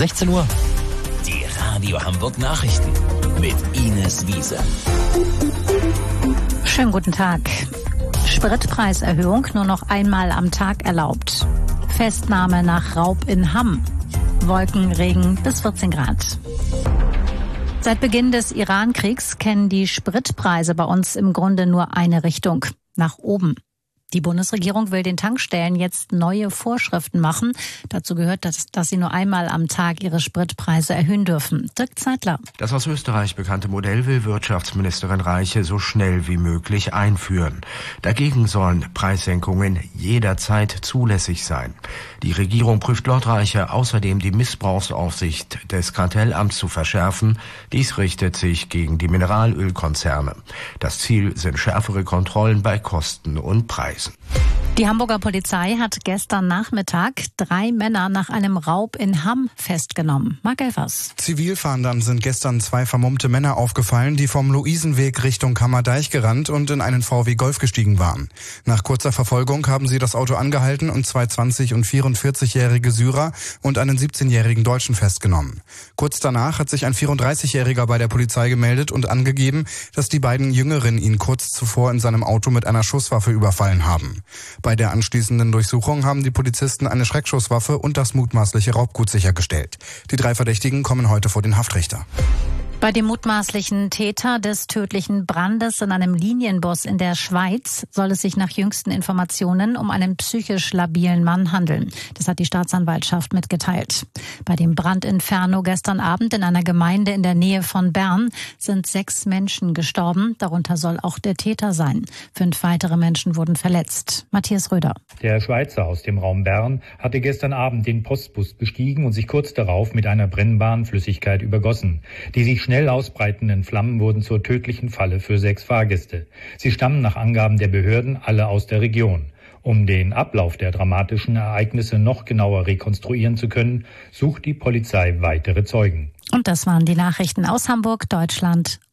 16 Uhr. Die Radio Hamburg Nachrichten mit Ines Wiese. Schönen guten Tag. Spritpreiserhöhung nur noch einmal am Tag erlaubt. Festnahme nach Raub in Hamm. Wolkenregen bis 14 Grad. Seit Beginn des Iran-Kriegs kennen die Spritpreise bei uns im Grunde nur eine Richtung: nach oben. Die Bundesregierung will den Tankstellen jetzt neue Vorschriften machen. Dazu gehört, dass sie nur einmal am Tag ihre Spritpreise erhöhen dürfen. Dirk Zeitler. Das aus Österreich bekannte Modell will Wirtschaftsministerin Reiche so schnell wie möglich einführen. Dagegen sollen Preissenkungen jederzeit zulässig sein. Die Regierung prüft laut Reiche außerdem die Missbrauchsaufsicht des Kartellamts zu verschärfen. Dies richtet sich gegen die Mineralölkonzerne. Das Ziel sind schärfere Kontrollen bei Kosten und Preisen. Die Hamburger Polizei hat gestern Nachmittag 3 Männer nach einem Raub in Hamm festgenommen. Marc Elfers. Zivilfahndern sind gestern 2 vermummte Männer aufgefallen, die vom Luisenweg Richtung Kammerdeich gerannt und in einen VW Golf gestiegen waren. Nach kurzer Verfolgung haben sie das Auto angehalten und 2 20- und 44-jährige Syrer und einen 17-jährigen Deutschen festgenommen. Kurz danach hat sich ein 34-jähriger bei der Polizei gemeldet und angegeben, dass die beiden Jüngeren ihn kurz zuvor in seinem Auto mit einer Schusswaffe überfallen haben. Bei der anschließenden Durchsuchung haben die Polizisten eine Schreckschusswaffe und das mutmaßliche Raubgut sichergestellt. Die 3 Verdächtigen kommen heute vor den Haftrichter. Bei dem mutmaßlichen Täter des tödlichen Brandes in einem Linienbus in der Schweiz soll es sich nach jüngsten Informationen um einen psychisch labilen Mann handeln. Das hat die Staatsanwaltschaft mitgeteilt. Bei dem Brandinferno gestern Abend in einer Gemeinde in der Nähe von Bern sind 6 Menschen gestorben. Darunter soll auch der Täter sein. 5 weitere Menschen wurden verletzt. Matthias Röder. Der Schweizer aus dem Raum Bern hatte gestern Abend den Postbus bestiegen und sich kurz darauf mit einer brennbaren Flüssigkeit übergossen. Die sich schnell ausbreitenden Flammen wurden zur tödlichen Falle für 6 Fahrgäste. Sie stammen nach Angaben der Behörden alle aus der Region. Um den Ablauf der dramatischen Ereignisse noch genauer rekonstruieren zu können, sucht die Polizei weitere Zeugen. Und das waren die Nachrichten aus Hamburg, Deutschland